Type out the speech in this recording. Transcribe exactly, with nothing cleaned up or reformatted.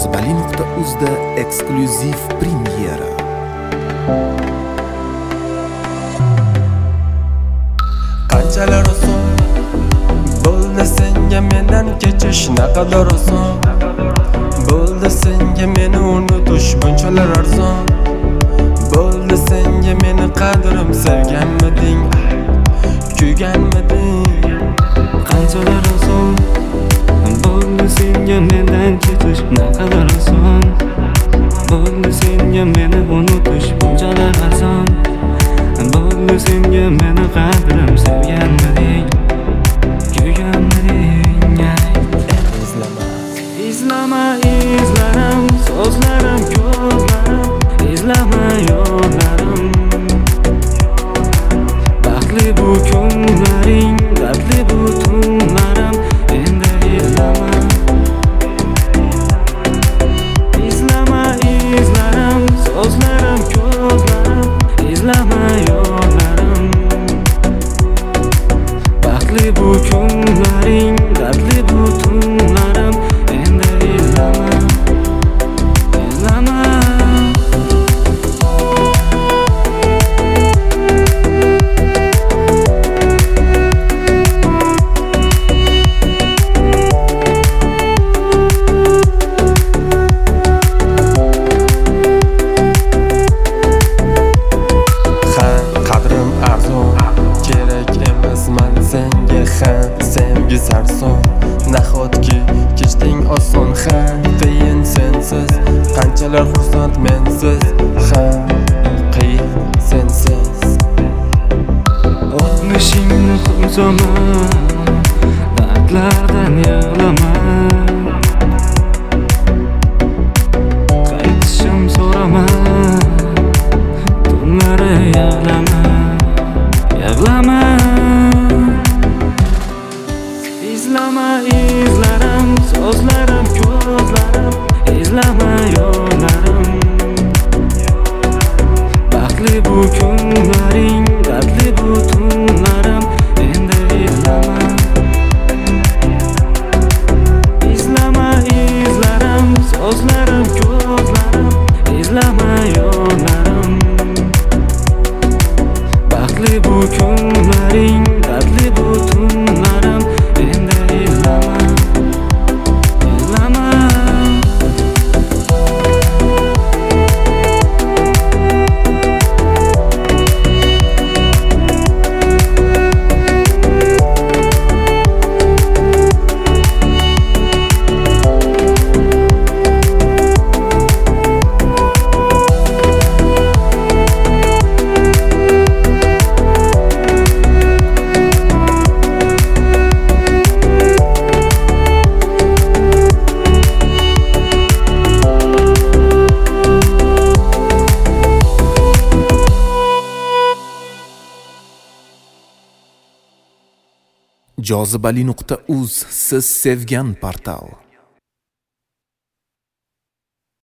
jozibali nuqta uzda eksklyuziv premyera. Qanchalar oson bo'ldi senga mendan kechish, naqadar oson bo'ldi senga meni unutish, bunchalar arzon bo'ldi senga meni qadrim. Sevganmiding, kuyganmiding? Qanchalar oson bo'ldi senga mendan ketish, naqadar oson bo'ldi senga meni unutish, bunchalar arzon bo'ldi senga meni qadrim. Sevganmiding, kuyganmiding? Izlama, izlama izlarim, so'zlarim, ko'zlarim, izlama yo'llarim. Baxtli bu kunlaring, dardli bu tunlarim, endi izlama. Izlama izlarim, so'zlarim, ko'zlarim, izlama yo'llarim. Baxtli bu kunlaring, dardli bu tunlarim, endi izlama. Izlama. Sevgi sarson, nahotki kechding oson. Ha, qiyin sensiz, qanchalar xursand mensiz. Ha, qiyin sensiz. O'tmishingni qo'ysama, dardlardan yig'lama. Qaytishim so'rama, tunlari yig'lama, yig'lama. İzlama izlarim, so'zlarim, ko'zlarim, izlama yo'llarim. Baxtli bu kunlaring, dardli bu tunlarim, endi izlama. İzlama izlarim, so'zlarim, ko'zlarim, izlama yo'llarim. Baxtli bu kunlaring, dardli bu tunlarim, endi izlama. Izlama. jozibali nuqta uz siz sevgan portal.